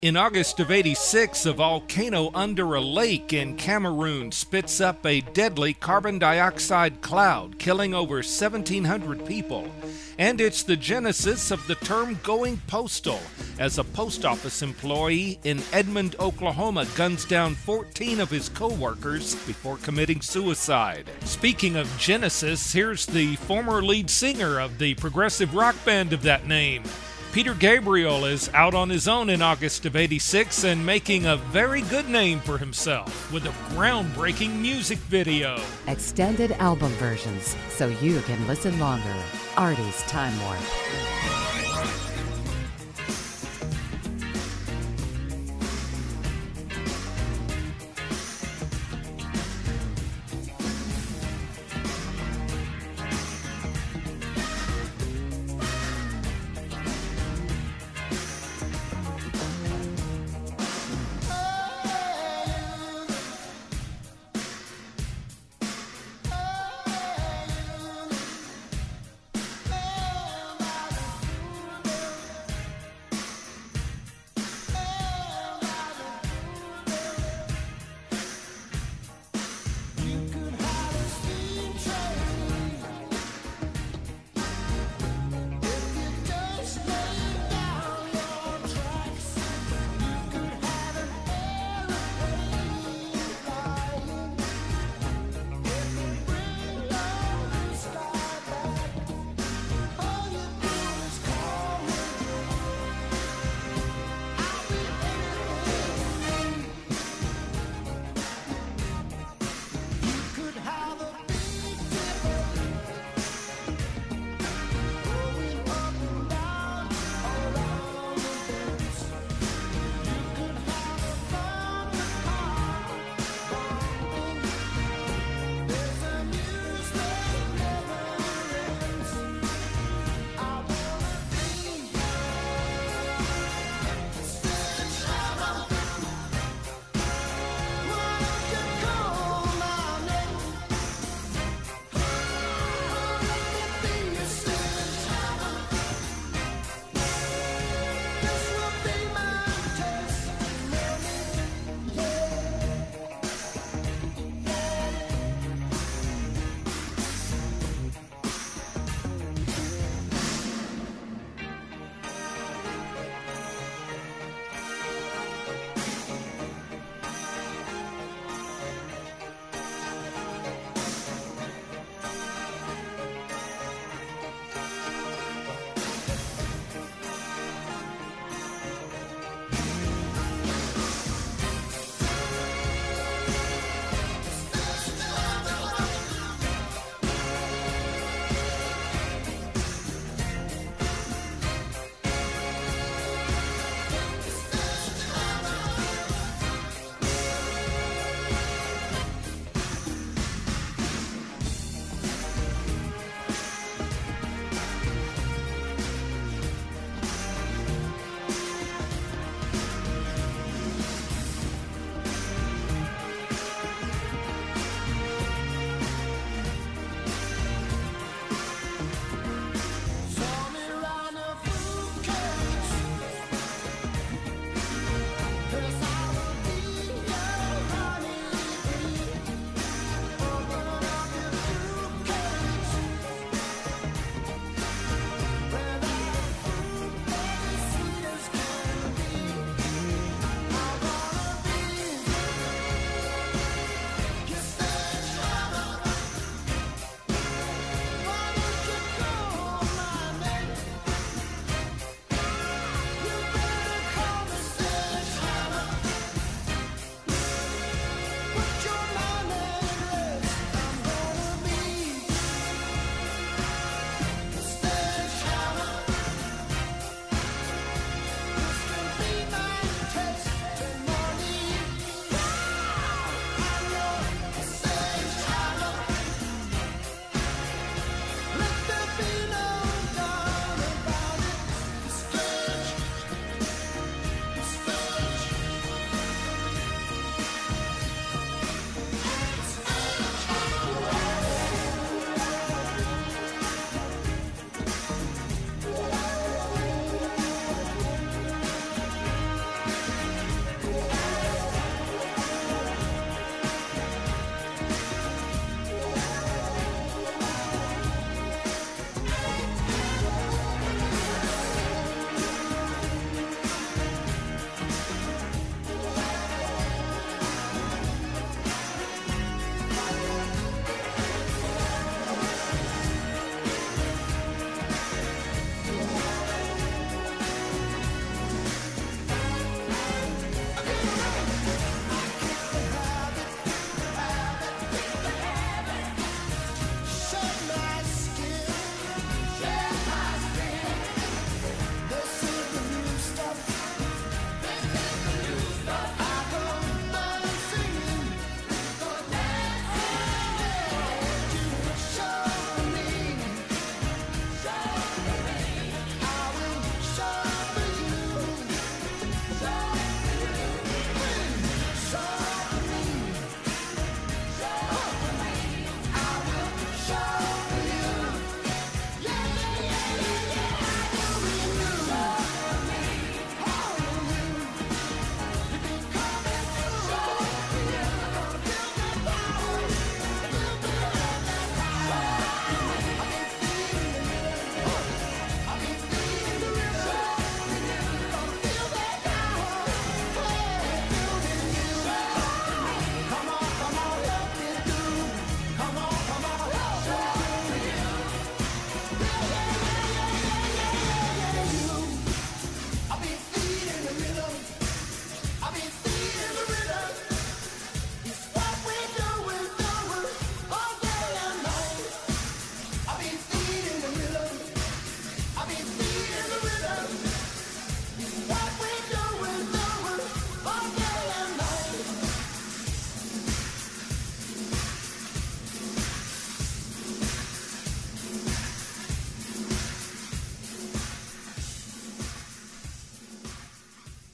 In August of '86, a volcano under a lake in Cameroon spits up a deadly carbon dioxide cloud, killing over 1,700 people. And it's the genesis of the term going postal, as a post office employee in Edmond, Oklahoma guns down 14 of his co-workers before committing suicide. Speaking of Genesis, here's the former lead singer of the progressive rock band of that name. Peter Gabriel is out on his own in August of '86 and making a very good name for himself with a groundbreaking music video. Extended album versions so you can listen longer. Artie's Time Warp.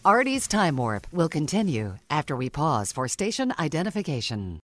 Artie's Time Warp will continue after we pause for station identification.